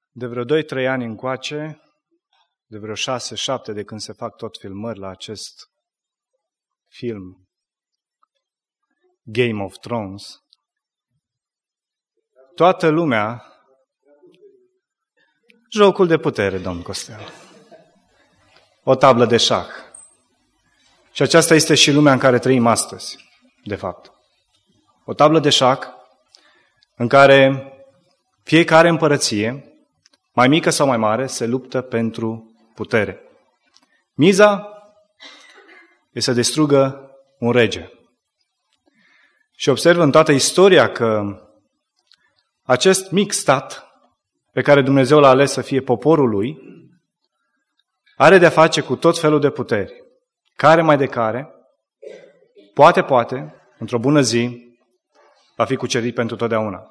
De vreo 2-3 ani încoace, de vreo 6-7 de când se fac tot filmări la acest film, Game of Thrones, toată lumea, jocul de putere, domn Costel, o tablă de șah. Și aceasta este și lumea în care trăim astăzi, de fapt. O tablă de șah în care fiecare împărăție, mai mică sau mai mare, se luptă pentru putere. Miza e să distrugă un rege. Și observă în toată istoria că acest mic stat pe care Dumnezeu l-a ales să fie poporul lui, are de-a face cu tot felul de puteri, care mai de care, poate, într-o bună zi, va fi cucerit pentru totdeauna.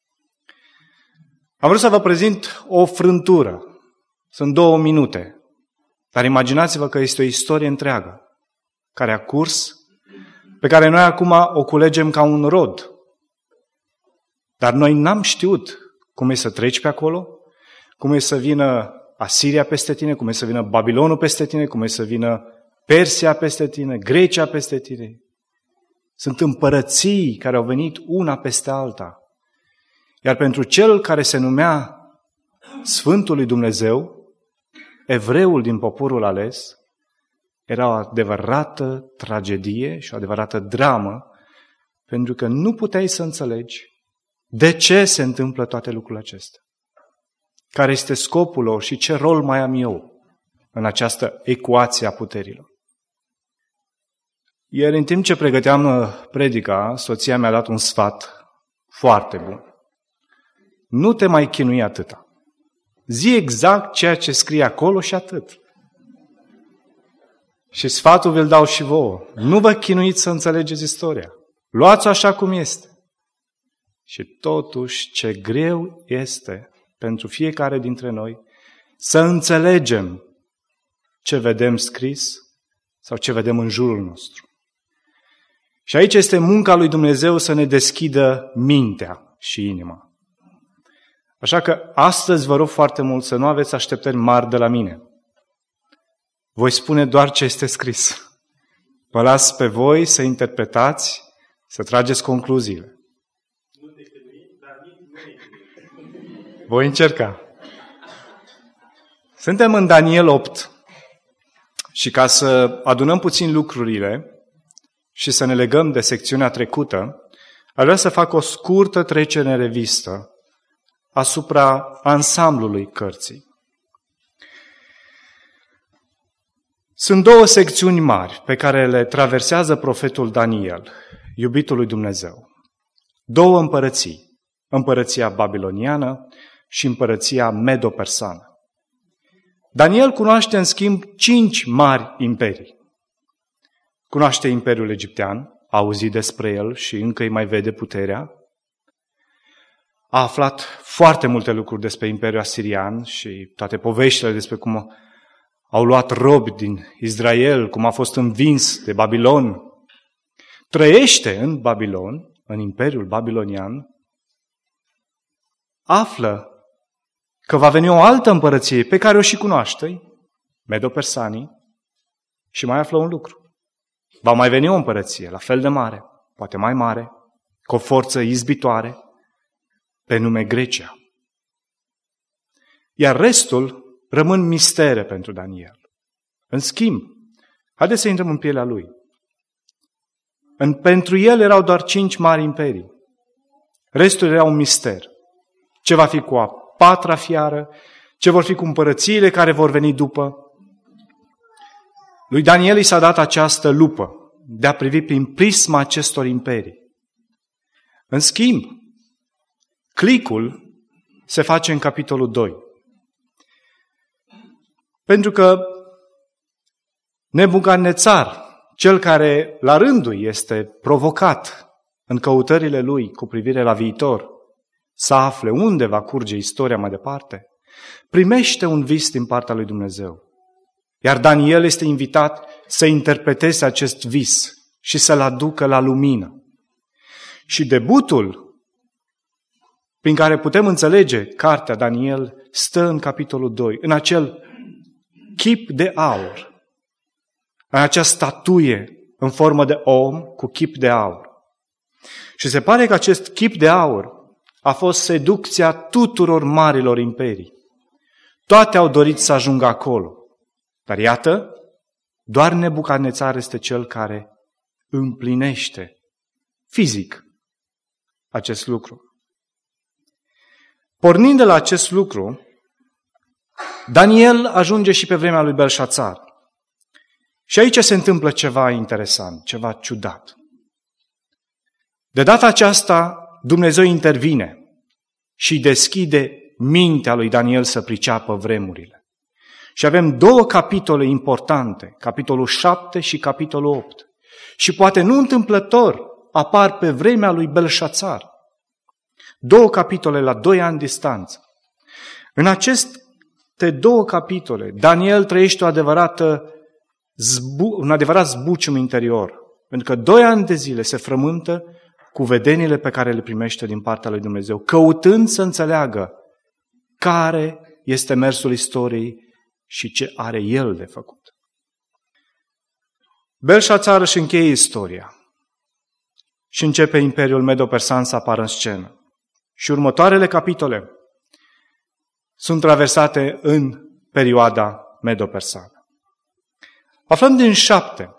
Am vrut să vă prezint o frântură. Sunt 2 minute. Dar imaginați-vă că este o istorie întreagă care a curs, pe care noi acum o culegem ca un rod. Dar noi n-am știut cum e să treci pe acolo, cum e să vină Asiria peste tine, cum e să vină Babilonul peste tine, cum e să vină Persia peste tine, Grecia peste tine. Sunt împărății care au venit una peste alta. Iar pentru cel care se numea Sfântul lui Dumnezeu, evreul din poporul ales, era o adevărată tragedie și o adevărată dramă, pentru că nu puteai să înțelegi de ce se întâmplă toate lucrurile acestea. Care este scopul lor și ce rol mai am eu în această ecuație a puterilor. Iar în timp ce pregăteam predica, soția mi-a dat un sfat foarte bun. Nu te mai chinui atâta. Zi exact ceea ce scrie acolo și atât. Și sfatul vi-l dau și vouă. Nu vă chinuiți să înțelegeți istoria. Luați-o așa cum este. Și totuși ce greu este pentru fiecare dintre noi să înțelegem ce vedem scris sau ce vedem în jurul nostru. Și aici este munca lui Dumnezeu să ne deschidă mintea și inima. Așa că astăzi vă rog foarte mult să nu aveți așteptări mari de la mine. Voi spune doar ce este scris. Vă las pe voi să interpretați, să trageți concluziile. Voi încerca. Suntem în Daniel 8 și ca să adunăm puțin lucrurile și să ne legăm de secțiunea trecută, aș vrea să fac o scurtă trecere în revistă asupra ansamblului cărții. Sunt 2 secțiuni mari pe care le traversează profetul Daniel, iubitul lui Dumnezeu. 2 împărății, împărăția babiloniană și împărăția medo-persană. Daniel cunoaște, în schimb, 5 mari imperii. Cunoaște Imperiul Egiptean, a auzit despre el și încă îi mai vede puterea. A aflat foarte multe lucruri despre Imperiul Asirian și toate poveștile despre cum au luat robi din Israel, cum a fost învins de Babilon. Trăiește în Babilon, în Imperiul Babilonian. Află că va veni o altă împărăție pe care o și cunoaște, Medo-Persanii, și mai află un lucru. Va mai veni o împărăție, la fel de mare, poate mai mare, cu o forță izbitoare, pe nume Grecia. Iar restul rămân mistere pentru Daniel. În schimb, haideți să intrăm în pielea lui. Pentru el erau doar 5 mari imperii. Restul era un mister. Ce va fi cu a 4-a fiară? Ce vor fi cu împărățiile care vor veni după? Lui Daniel i s-a dat această lupă de a privi prin prisma acestor imperii. În schimb, clicul se face în capitolul 2. Pentru că Nebucadnețar, cel care la rândul este provocat în căutările lui cu privire la viitor, să afle unde va curge istoria mai departe, primește un vis din partea lui Dumnezeu. Iar Daniel este invitat să interpreteze acest vis și să-l aducă la lumină. Și debutul prin care putem înțelege cartea Daniel stă în capitolul 2, în acel chip de aur, în acea statuie în formă de om cu chip de aur. Și se pare că acest chip de aur a fost seducția tuturor marilor imperii. Toate au dorit să ajungă acolo. Dar iată, doar Nebucadnețar este cel care împlinește fizic acest lucru. Pornind de la acest lucru, Daniel ajunge și pe vremea lui Belșațar. Și aici se întâmplă ceva interesant, ceva ciudat. De data aceasta, Dumnezeu intervine și deschide mintea lui Daniel să priceapă vremurile. Și avem două capitole importante, capitolul 7 și capitolul 8. Și poate nu întâmplător apar pe vremea lui Belșațar. Două capitole la 2 ani distanță. În aceste două capitole, Daniel trăiește un adevărat zbucium interior. Pentru că 2 ani de zile se frământă cu vedenile pe care le primește din partea lui Dumnezeu, căutând să înțeleagă care este mersul istoriei și ce are el de făcut. Belșațar își încheie istoria și începe Imperiul Medo-Persan să apară în scenă. Și următoarele capitole sunt traversate în perioada Medo-Persană. Aflăm din 7,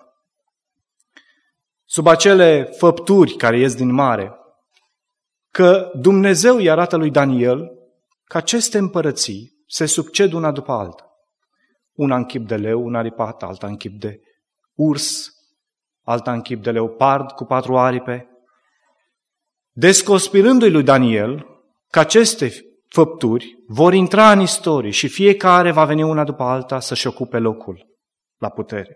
sub acele făpturi care ies din mare, că Dumnezeu îi arată lui Daniel că aceste împărății se succed una după alta. Una în chip de leu, una aripat, alta în chip de urs, alta în chip de leopard cu 4 aripe, descospirându-i lui Daniel că aceste făpturi vor intra în istorie și fiecare va veni una după alta să-și ocupe locul la putere.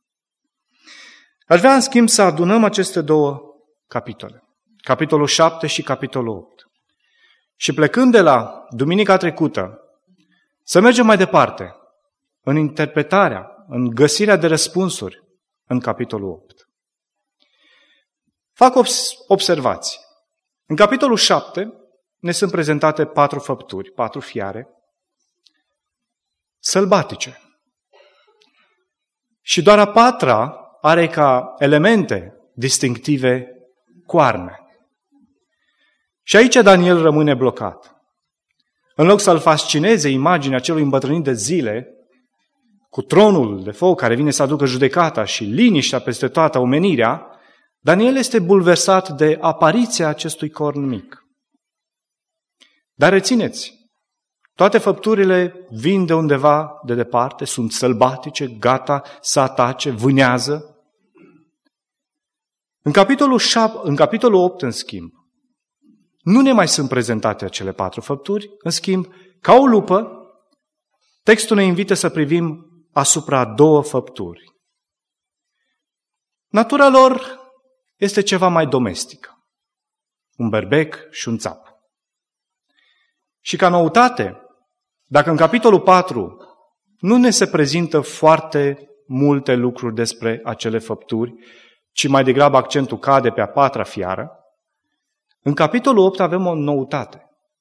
Aș vrea, în schimb, să adunăm aceste două capitole, capitolul 7 și capitolul 8. Și plecând de la duminica trecută, să mergem mai departe în interpretarea, în găsirea de răspunsuri în capitolul 8. Fac observații. În capitolul 7 ne sunt prezentate 4 făpturi, 4 fiare sălbatice. Și doar a 4-a are ca elemente distinctive coarne. Și aici Daniel rămâne blocat. În loc să-l fascineze imaginea celui îmbătrânit de zile, cu tronul de foc care vine să aducă judecata și liniștea peste toată omenirea, Daniel este bulversat de apariția acestui corn mic. Dar rețineți, toate făpturile vin de undeva de departe, sunt sălbatice, gata să atace, vânează. În capitolul 8, în schimb, nu ne mai sunt prezentate acele 4 făpturi, în schimb, ca o lupă, textul ne invită să privim asupra 2 făpturi. Natura lor este ceva mai domestică, un berbec și un țap. Și ca noutate, dacă în capitolul 4 nu ne se prezintă foarte multe lucruri despre acele făpturi, ci mai degrabă accentul cade pe a 4-a fiară, în capitolul 8 avem o noutate.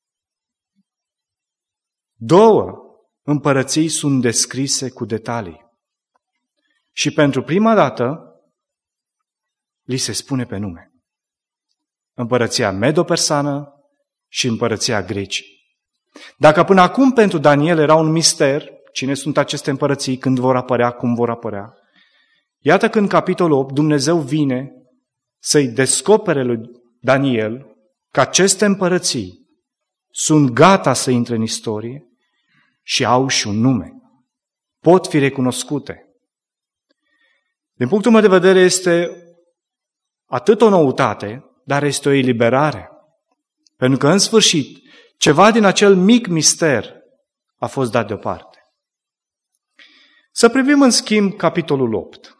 2 împărății sunt descrise cu detalii. Și pentru prima dată li se spune pe nume. Împărăția Medo-Persană și împărăția Grecii. Dacă până acum pentru Daniel era un mister, cine sunt aceste împărății, când vor apărea, cum vor apărea, iată că în capitolul 8 Dumnezeu vine să-i descopere lui Daniel că aceste împărății sunt gata să intre în istorie și au și un nume. Pot fi recunoscute. Din punctul meu de vedere este atât o noutate, dar este o eliberare. Pentru că în sfârșit ceva din acel mic mister a fost dat deoparte. Să privim în schimb capitolul 8.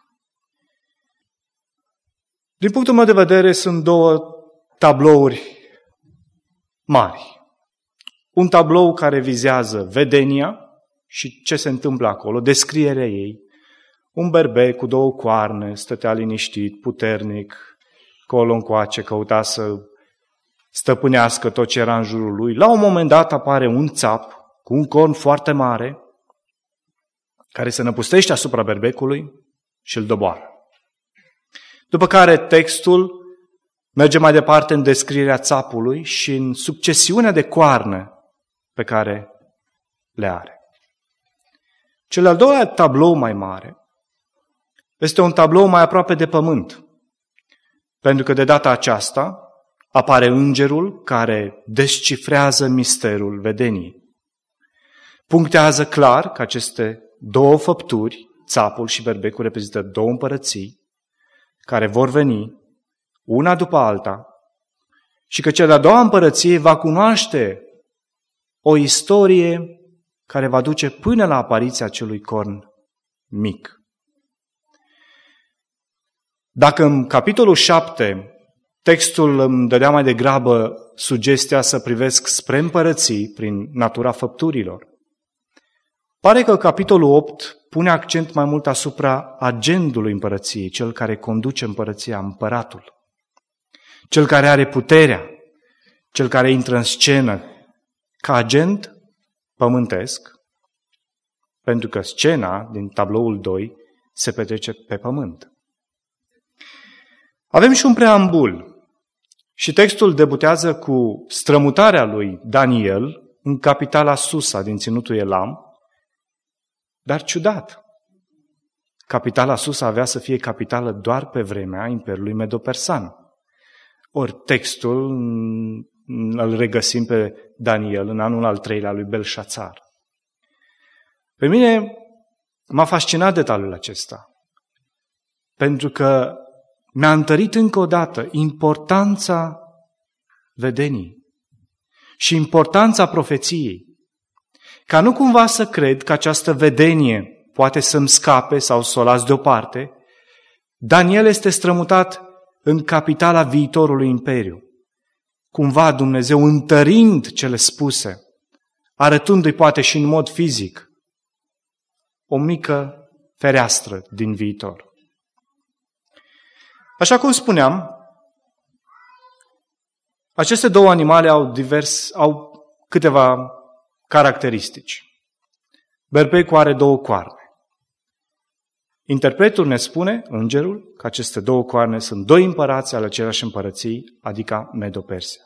Din punctul meu de vedere sunt 2 tablouri mari. Un tablou care vizează vedenia și ce se întâmplă acolo, descrierea ei. Un berbec cu 2 coarne, stătea liniștit, puternic, colo-ncoace, căuta să stăpânească tot ce era în jurul lui. La un moment dat apare un țap cu un corn foarte mare, care se năpustește asupra berbecului și îl doboară. După care textul merge mai departe în descrierea țapului și în succesiunea de coarne pe care le are. Cel al doilea tablou mai mare este un tablou mai aproape de pământ, pentru că de data aceasta apare îngerul care descifrează misterul vedeniei. Punctează clar că aceste două făpturi, țapul și berbecul, reprezintă două împărății care vor veni una după alta și că cea de-a doua împărăție va cunoaște o istorie care va duce până la apariția acelui corn mic. Dacă în capitolul 7 textul îmi dădea mai degrabă sugestia să privesc spre împărății prin natura făpturilor, pare că capitolul 8 pune accent mai mult asupra agendului împărăției, cel care conduce împărăția, împăratul, cel care are puterea, cel care intră în scenă ca agent pământesc, pentru că scena din tabloul 2 se petrece pe pământ. Avem și un preambul și textul debutează cu strămutarea lui Daniel în capitala Susa din ținutul Elam, dar ciudat. Capitala Susa avea să fie capitală doar pe vremea Imperiului Medo-Persan. Ori textul îl regăsim pe Daniel în anul al 3-lea lui Belșațar. Pe mine m-a fascinat detaliul acesta, pentru că mi-a întărit încă o dată importanța vedenii și importanța profeției. Ca nu cumva să cred că această vedenie poate să-mi scape sau să o las deoparte, Daniel este strămutat în capitala viitorului imperiu. Cumva Dumnezeu întărind cele spuse, arătându-i poate și în mod fizic o mică fereastră din viitor. Așa cum spuneam, aceste două animale au câteva caracteristici. Berbecul are două coarne. Interpretul ne spune, îngerul, că aceste două coarne sunt doi împărați ale aceleași împărății, adică Medo-Persia.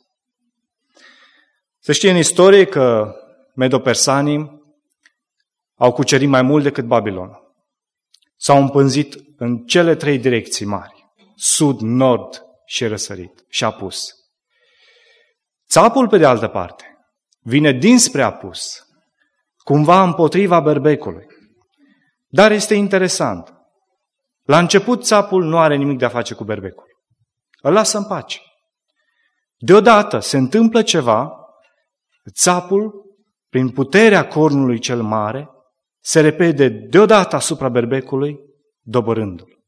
Se știe în istorie că Medo-Persanii au cucerit mai mult decât Babilon. S-au împânzit în cele trei direcții mari, sud, nord și răsărit, și apus. Țapul, pe de altă parte, vine dinspre apus, cumva împotriva berbecului. Dar este interesant. La început țapul nu are nimic de a face cu berbecul. Îl lasă în pace. Deodată se întâmplă ceva, țapul, prin puterea cornului cel mare, se repede deodată asupra berbecului, doborându-l.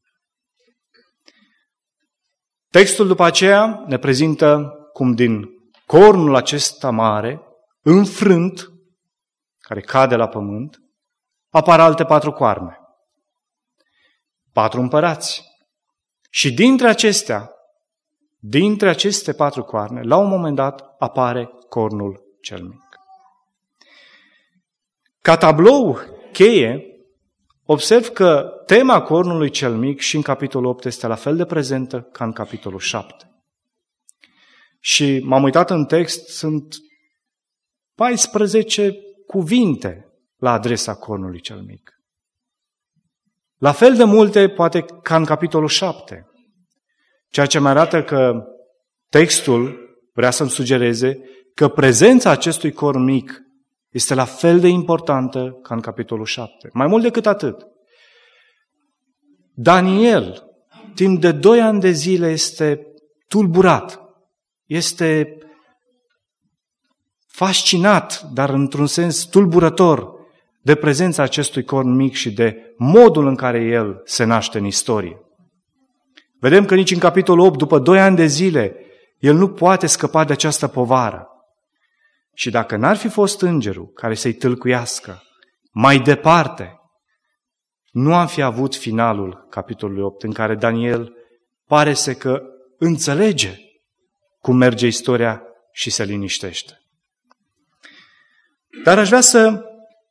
Textul după aceea ne prezintă cum din cornul acesta mare, înfrânt, care cade la pământ, apar alte 4 coarne. 4 împărați. Și dintre aceste 4 coarne, la un moment dat apare cornul cel mic. Ca tablou cheie, observ că tema cornului cel mic și în capitolul 8 este la fel de prezentă ca în capitolul 7. Și m-am uitat în text, sunt 14 cuvinte la adresa cornului cel mic. La fel de multe, poate, ca în capitolul 7. Ceea ce mi arată că textul vrea să-mi sugereze că prezența acestui corn mic este la fel de importantă ca în capitolul 7. Mai mult decât atât. Daniel, timp de 2 ani de zile, este tulburat. Este fascinat, dar într-un sens tulburător, de prezența acestui corn mic și de modul în care el se naște în istorie. Vedem că nici în capitolul 8, după 2 ani de zile, el nu poate scăpa de această povară. Și dacă n-ar fi fost îngerul care să-i tâlcuiască mai departe, nu am fi avut finalul capitolului 8, în care Daniel pare să că înțelege cum merge istoria și se liniștește. Dar aș vrea să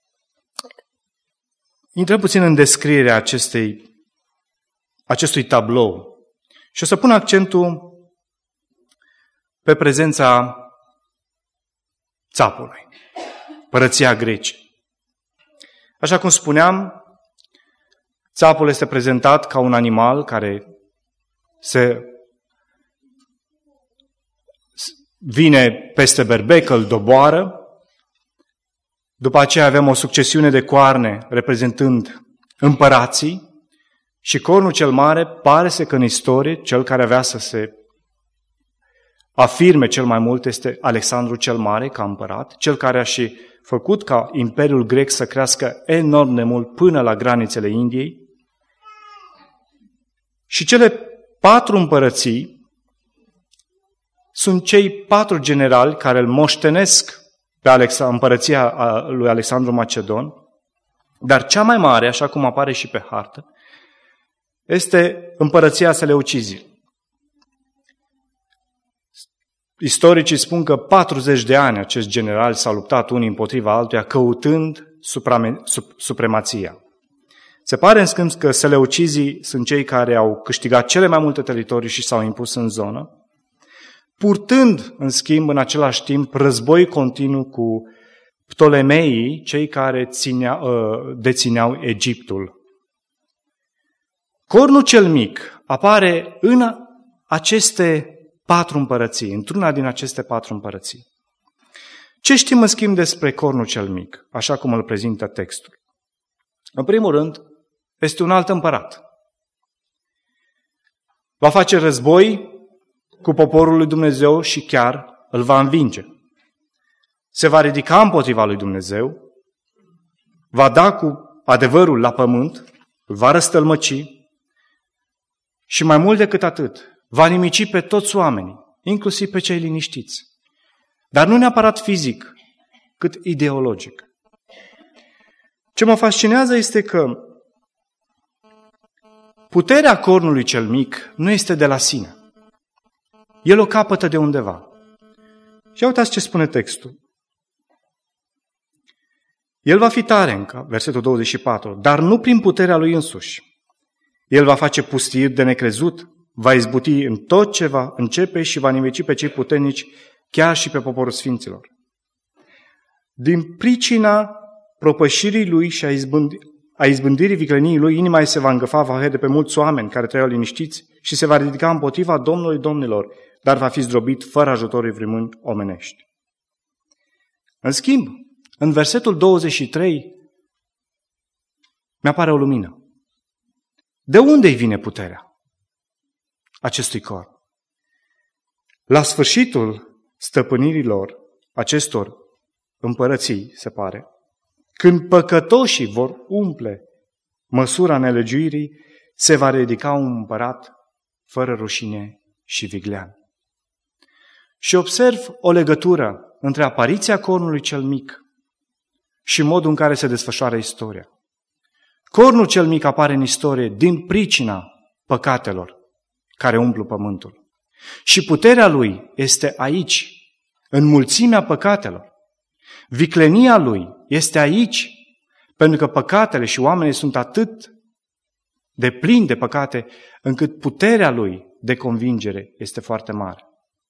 intrăm puțin în descrierea acestui tablou și o să pun accentul pe prezența țapului, Împărăția Grecii. Așa cum spuneam, țapul este prezentat ca un animal care vine peste berbec, îl doboară. După aceea avem o succesiune de coarne reprezentând împărații și cornul cel mare pare să că în istorie cel care avea să se afirme cel mai mult este Alexandru cel Mare ca împărat, cel care a și făcut ca Imperiul Grec să crească enorm de mult până la granițele Indiei. Și cele 4 împărății sunt cei 4 generali care îl moștenesc pe împărăția lui Alexandru Macedon, dar cea mai mare, așa cum apare și pe hartă, este împărăția Seleucizilor. Istoricii spun că 40 de ani acest general s-a luptat unii împotriva altuia, căutând supremația. Se pare în schimb că Seleucizii sunt cei care au câștigat cele mai multe teritorii și s-au impus în zonă, purtând, în schimb, în același timp, război continuu cu Ptolemeii, cei care dețineau Egiptul. Cornul cel mic apare în aceste 4 împărății, într-una din aceste 4 împărății. Ce știm, în schimb, despre cornul cel mic, așa cum îl prezintă textul? În primul rând, este un alt împărat. Va face război cu poporul lui Dumnezeu și chiar îl va învinge. Se va ridica împotriva lui Dumnezeu, va da cu adevărul la pământ, îl va răstălmăci și mai mult decât atât, va nimici pe toți oamenii, inclusiv pe cei liniștiți. Dar nu neapărat fizic, cât ideologic. Ce mă fascinează este că puterea cornului cel mic nu este de la sine. El o capătă de undeva. Și uitați ce spune textul. El va fi tare, versetul 24, dar nu prin puterea lui însuși. El va face pustiiri de necrezut, va izbuti în tot ce va începe și va nimici pe cei puternici, chiar și pe poporul sfinților. Din pricina propășirii lui și a izbândirii vicleniei lui, inima ei se va îngăfa, va hede pe mulți oameni care trăiau liniștiți și se va ridica împotriva Domnului Domnilor, dar va fi zdrobit fără ajutorul vremâni omenești. În schimb, în versetul 23 mi-apare o lumină. De unde îi vine puterea acestui corp? La sfârșitul stăpânirilor acestor împărății, se pare, când păcătoșii vor umple măsura nelegiuirii, se va ridica un împărat fără rușine și viglean. Și observ o legătură între apariția cornului cel mic și modul în care se desfășoară istoria. Cornul cel mic apare în istorie din pricina păcatelor care umplu pământul. Și puterea lui este aici, în mulțimea păcatelor. Viclenia lui este aici, pentru că păcatele și oamenii sunt atât de plini de păcate, încât puterea lui de convingere este foarte mare.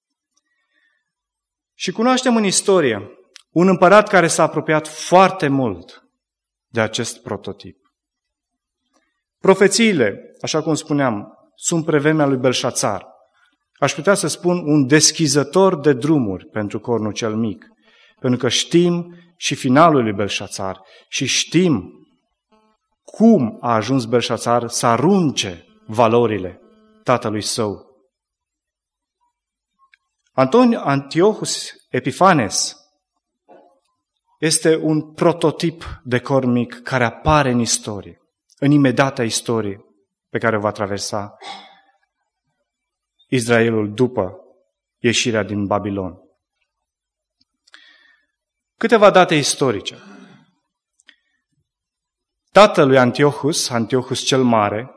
Și cunoaștem în istorie un împărat care s-a apropiat foarte mult de acest prototip. Profețiile, așa cum spuneam, sunt pe vremea lui Belșațar. Aș putea să spun un deschizător de drumuri pentru cornul cel mic, pentru că știm și finalul lui Belșațar și știm cum a ajuns Belșațar să arunce valorile tatălui său. Antiochus Epifanes este un prototip de corn mic care apare în istorie, în imediata istorie pe care o va traversa Israelul după ieșirea din Babilon. Câteva date istorice. Tatălui Antiochus cel Mare,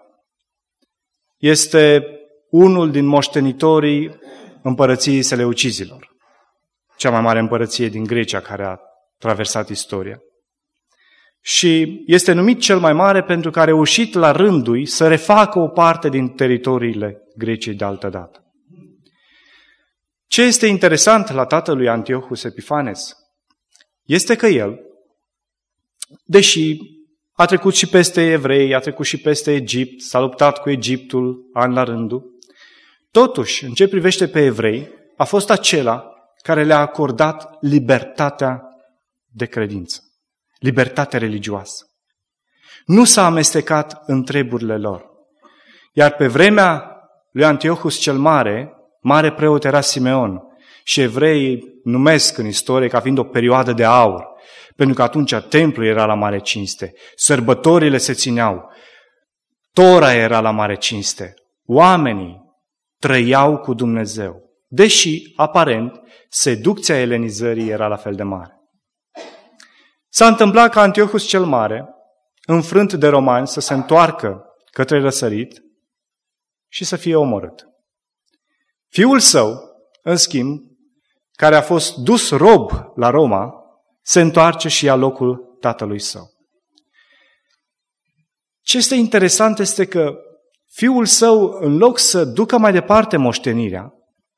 este unul din moștenitorii împărăției Seleucizilor, cea mai mare împărăție din Grecia care a traversat istoria. Și este numit cel mai mare pentru că a reușit la rândul să refacă o parte din teritoriile Greciei de altă dată. Ce este interesant la tatălui Antiochus Epifanes este că el, deși a trecut și peste evrei, a trecut și peste Egipt, s-a luptat cu Egiptul an la rândul, totuși, în ce privește pe evrei, a fost acela care le-a acordat libertatea de credință, libertatea religioasă. Nu s-a amestecat în treburile lor. Iar pe vremea lui Antiochus cel Mare, mare preot era Simeon și evreii numesc în istorie ca fiind o perioadă de aur, pentru că atunci templul era la mare cinste, sărbătorile se țineau, Tora era la mare cinste, oamenii trăiau cu Dumnezeu, deși, aparent, seducția elenizării era la fel de mare. S-a întâmplat ca Antiochus cel Mare, înfrânt de romani, să se întoarcă către răsărit și să fie omorât. Fiul său, în schimb, care a fost dus rob la Roma, se întoarce și ia locul tatălui său. Ce este interesant este că fiul său, în loc să ducă mai departe moștenirea,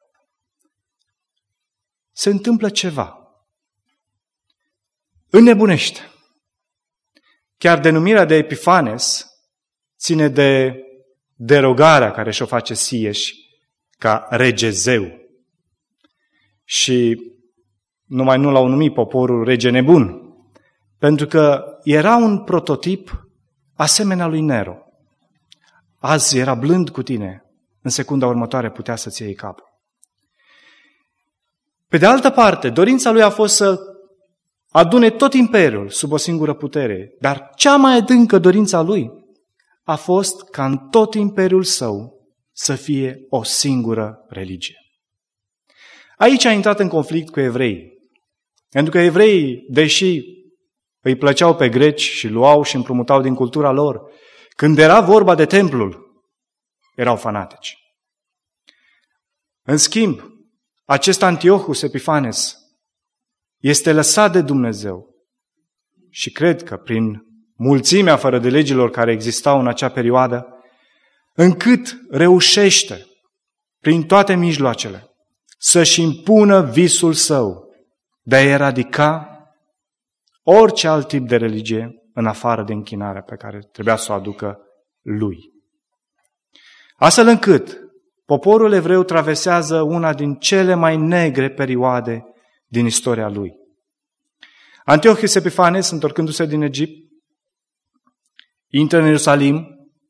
se întâmplă ceva. Înnebunește. Chiar denumirea de Epifanes ține de derogarea care și-o face Sieș ca rege zeu. Și numai nu l-au numit poporul rege nebun, pentru că era un prototip asemenea lui Nero. Azi era blând cu tine, în secunda următoare putea să-ți iei capul. Pe de altă parte, dorința lui a fost să adune tot imperiul sub o singură putere, dar cea mai adâncă dorința lui a fost ca în tot imperiul său să fie o singură religie. Aici a intrat în conflict cu evreii, pentru că evreii, deși îi plăceau pe greci și luau și împrumutau din cultura lor, când era vorba de templul, erau fanatici. În schimb, acest Antiochus Epifanes este lăsat de Dumnezeu și cred că prin mulțimea fără de legilor care existau în acea perioadă, încât reușește prin toate mijloacele să-și impună visul său de a eradica orice alt tip de religie în afară de închinarea pe care trebuia să o aducă lui. Astfel încât poporul evreu traversează una din cele mai negre perioade din istoria lui. Antiochus Epifanes, întorcându-se din Egipt, intră în Ierusalim,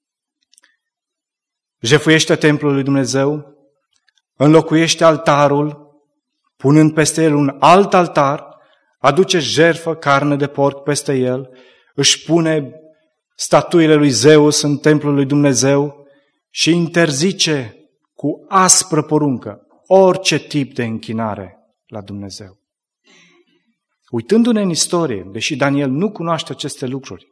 jefuiește templul lui Dumnezeu, înlocuiește altarul, punând peste el un alt altar, aduce jertfă, carne de porc peste el, își pune statuile lui Zeus în templul lui Dumnezeu și interzice cu aspră poruncă orice tip de închinare la Dumnezeu. Uitându-ne în istorie, deși Daniel nu cunoaște aceste lucruri,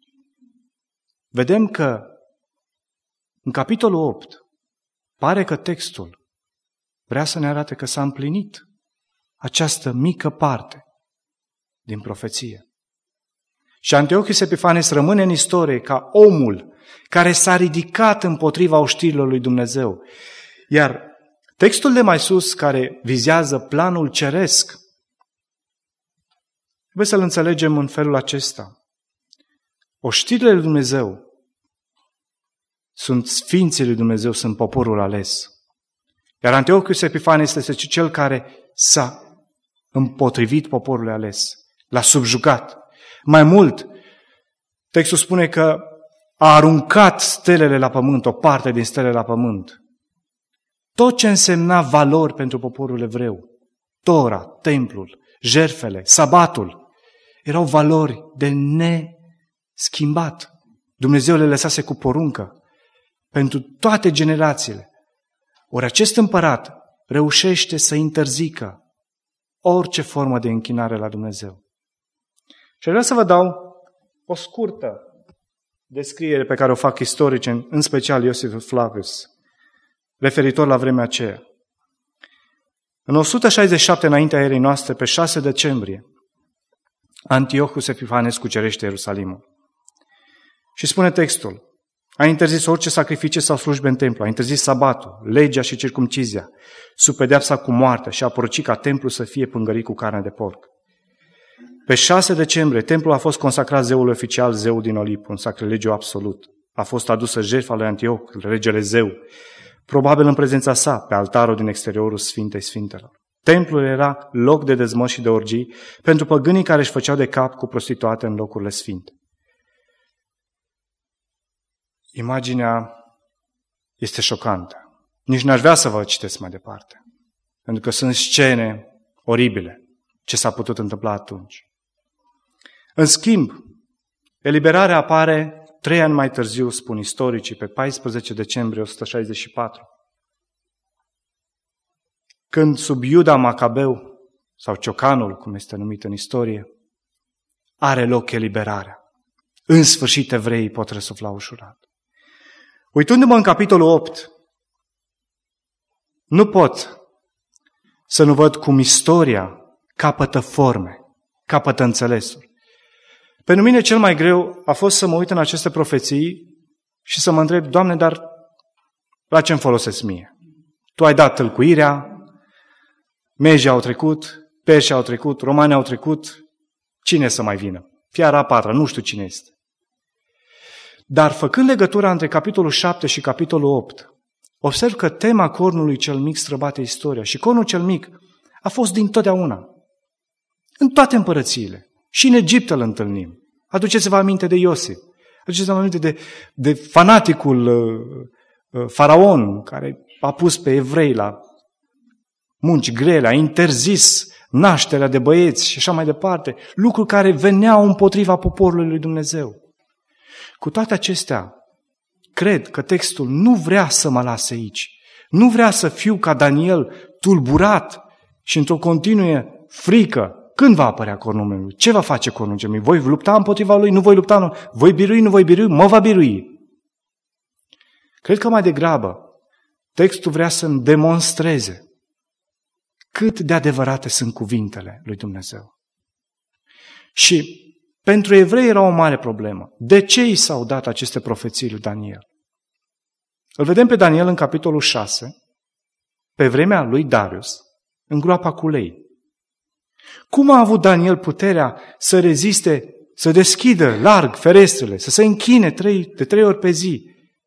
vedem că în capitolul 8 pare că textul vrea să ne arate că s-a împlinit această mică parte din profeție. Și Antiochus Epifanes rămâne în istorie ca omul care s-a ridicat împotriva oștirilor lui Dumnezeu. Iar textul de mai sus, care vizează planul ceresc, trebuie să-l înțelegem în felul acesta. Oștirile lui Dumnezeu sunt sfinții lui Dumnezeu, sunt poporul ales. Iar Antiochus Epifanes este cel care s-a împotrivit poporului ales, l-a subjugat. Mai mult, textul spune că a aruncat stelele la pământ, o parte din stelele la pământ. Tot ce însemna valori pentru poporul evreu, Tora, templul, jertfele, sabatul, erau valori de neschimbat. Dumnezeu le lăsase cu poruncă pentru toate generațiile. Ori acest împărat reușește să interzică orice formă de închinare la Dumnezeu. Și vreau să vă dau o scurtă descriere pe care o fac istorici, în special Iosif Flavius, referitor la vremea aceea. În 167 înaintea erei noastre, pe 6 decembrie, Antiochus Epifanes cucerește Ierusalimul. Și spune textul, a interzis orice sacrificii sau slujbe în templu, a interzis sabatul, legea și circumcizia, sub pedeapsa cu moartea și a poruncit ca templul să fie pângărit cu carne de porc. Pe 6 decembrie, templul a fost consacrat zeului oficial, zeul din Olimp, un sacrilegiu absolut. A fost adusă jertfa lui Antioch, regele zeu, probabil în prezența sa, pe altarul din exteriorul Sfintei Sfintelor. Templul era loc de dezmăș și de orgii pentru păgânii care își făceau de cap cu prostituate în locurile sfinte. Imaginea este șocantă. Nici n-aș vrea să vă citesc mai departe, pentru că sunt scene oribile ce s-a putut întâmpla atunci. În schimb, eliberarea apare 3 ani mai târziu, spun istoricii, pe 14 decembrie 164, când sub Iuda Macabeu, sau Ciocanul, cum este numit în istorie, are loc eliberarea. În sfârșit evreii pot răsufla ușurat. Uitându-mă în capitolul 8, nu pot să nu văd cum istoria capătă forme, capătă înțelesuri. Pentru mine cel mai greu a fost să mă uit în aceste profeții și să mă întreb, Doamne, dar la ce îmi folosesc mie? Tu ai dat tâlcuirea, Megii au trecut, Perșii au trecut, Romanii au trecut, cine să mai vină? Fiara a patra, nu știu cine este. Dar făcând legătura între capitolul 7 și capitolul 8, observ că tema cornului cel mic străbate istoria și cornul cel mic a fost dintotdeauna. În toate împărățiile. Și în Egipt îl întâlnim. Aduceți-vă aminte de Iosif. Aduceți-vă aminte de fanaticul faraon care a pus pe evrei la munci grele, a interzis nașterea de băieți și așa mai departe. Lucruri care veneau împotriva poporului lui Dumnezeu. Cu toate acestea, cred că textul nu vrea să mă lase aici. Nu vrea să fiu ca Daniel tulburat și într-o continuă frică. Când va apărea cornul meu? Ce va face cornul meu? Voi lupta împotriva lui? Nu voi lupta? Nu. Voi birui? Nu voi birui? Mă va birui. Cred că mai degrabă textul vrea să-mi demonstreze cât de adevărate sunt cuvintele lui Dumnezeu. Și pentru evrei era o mare problemă. De ce i s-au dat aceste profeții lui Daniel? Îl vedem pe Daniel în capitolul 6, pe vremea lui Darius, în groapa cu lei. Cum a avut Daniel puterea să reziste, să deschidă larg ferestrele, să se închine de 3 ori pe zi?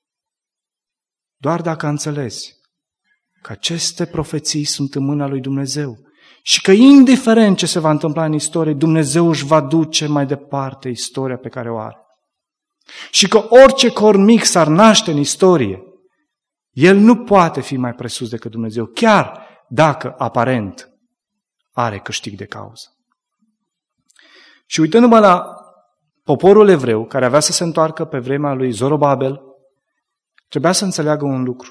Doar dacă a înțeles că aceste profeții sunt în mâna lui Dumnezeu și că indiferent ce se va întâmpla în istorie, Dumnezeu își va duce mai departe istoria pe care o are. Și că orice corn mic s-ar naște în istorie, el nu poate fi mai presus decât Dumnezeu, chiar dacă aparent are câștig de cauză. Și uitându-mă la poporul evreu, care avea să se întoarcă pe vremea lui Zorobabel, trebuia să înțeleagă un lucru.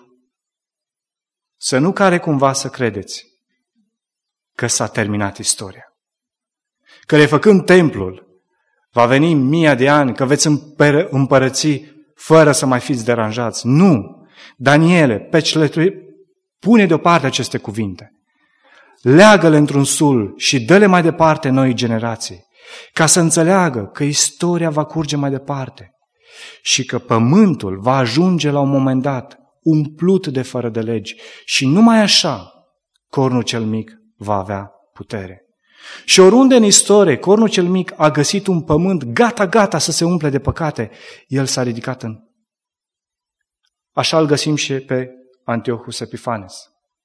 Să nu care cumva să credeți că s-a terminat istoria. Că refăcând templul, va veni 1000 de ani, că veți împărăți fără să mai fiți deranjați. Nu! Daniele, pune deoparte aceste cuvinte. Leagă-le într-un sul și dă-le mai departe noi generații, ca să înțeleagă că istoria va curge mai departe și că pământul va ajunge la un moment dat umplut de fără de legi și numai așa cornul cel mic va avea putere. Și oriunde în istorie cornul cel mic a găsit un pământ gata să se umple de păcate, el s-a ridicat în. Așa îl găsim și pe Antiochus Epifanes.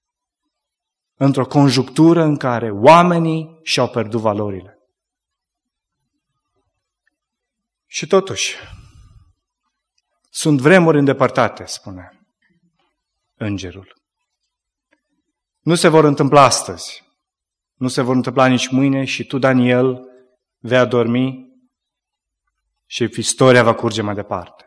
Într-o conjunctură în care oamenii și-au pierdut valorile. Și totuși, sunt vremuri îndepărtate, spune îngerul. Nu se vor întâmpla astăzi, nu se vor întâmpla nici mâine și tu, Daniel, vei adormi și istoria va curge mai departe.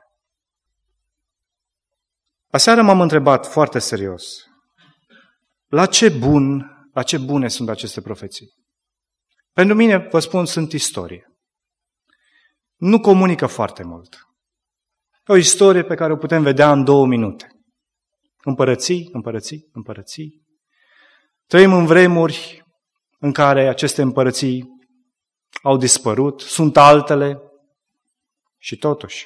Aseară m-am întrebat foarte serios, la ce bune sunt aceste profeții? Pentru mine, vă spun, sunt istorie. Nu comunică foarte mult. O istorie pe care o putem vedea în 2 minute. Împărății. Trăim în vremuri în care aceste împărății au dispărut, sunt altele și totuși.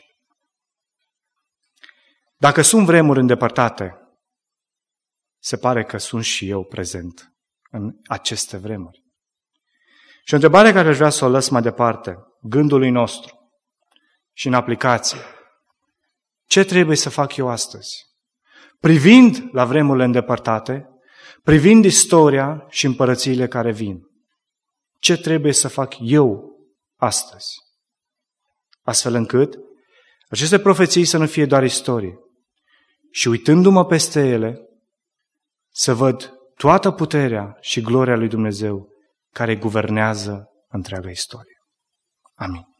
Dacă sunt vremuri îndepărtate, se pare că sunt și eu prezent în aceste vremuri. Și o întrebare care aș vrea să o lăs mai departe, gândului nostru și în aplicație. Ce trebuie să fac eu astăzi? Privind la vremurile îndepărtate, privind istoria și împărățiile care vin. Ce trebuie să fac eu astăzi? Astfel încât aceste profeții să nu fie doar istorie. Și uitându-mă peste ele, să văd toată puterea și gloria lui Dumnezeu care guvernează întreaga istorie. Amin.